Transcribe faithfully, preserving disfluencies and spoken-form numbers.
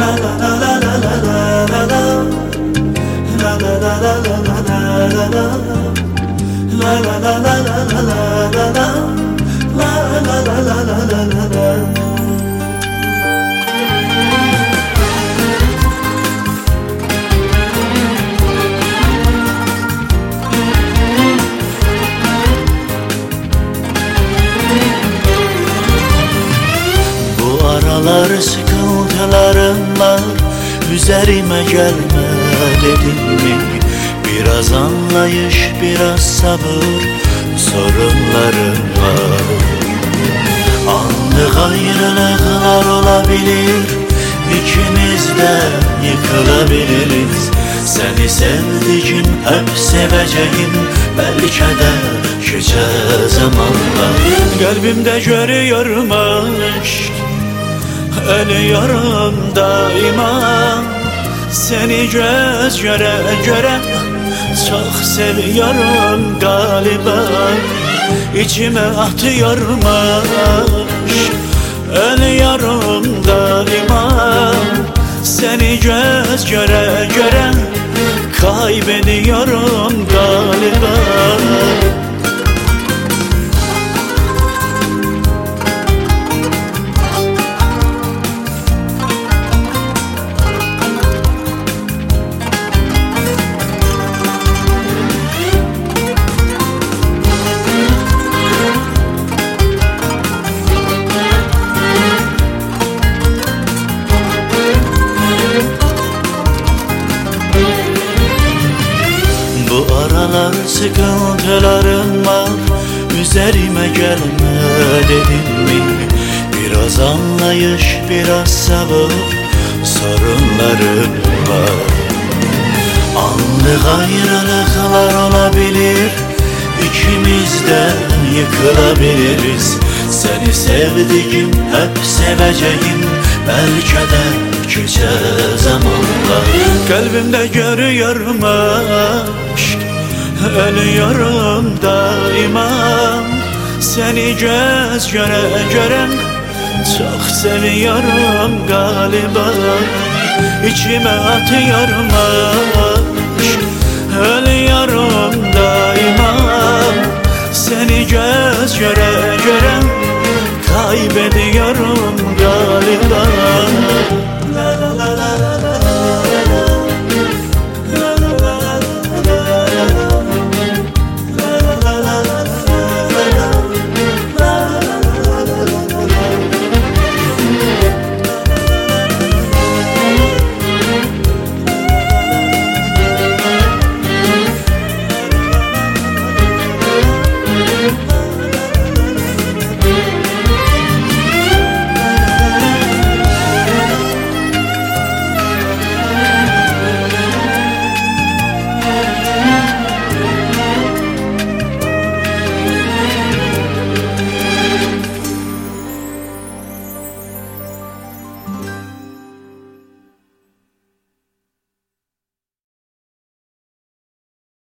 Bu aralar sıkıntılarım var, üzerime gelme dedim mi? Biraz anlayış, biraz sabır, sorunlarım var. Anlık ayrılıklar olabilir, ikimiz de yıkılabiliriz. Seni sevdiğim, hep seveceğim, belki de geçer zamanla. Kalbimde görüyorum aşk, ölüyorum daima. Seni göz göre göre çok seviyorum galiba. İçime atıyorum aşk, ölüyorum daima. Seni göz göre göre kaybediyorum galiba. Bu aralar sıkıntılarım var, üzerime gelme dedim mi? Biraz anlayış, biraz sabır, sorunlarım var. Anlık ayrılıklar olabilir, ikimiz de yıkılabiliriz. Seni sevdiğim, hep seveceğim, belki de geçer zamanla. Kalbimde görüyorum aşk, ölüyorum daima. Seni göz göre göre çok seviyorum galiba. İçime atıyorum aşk, ölüyorum daima. Seni göz göre göre kaybediyorum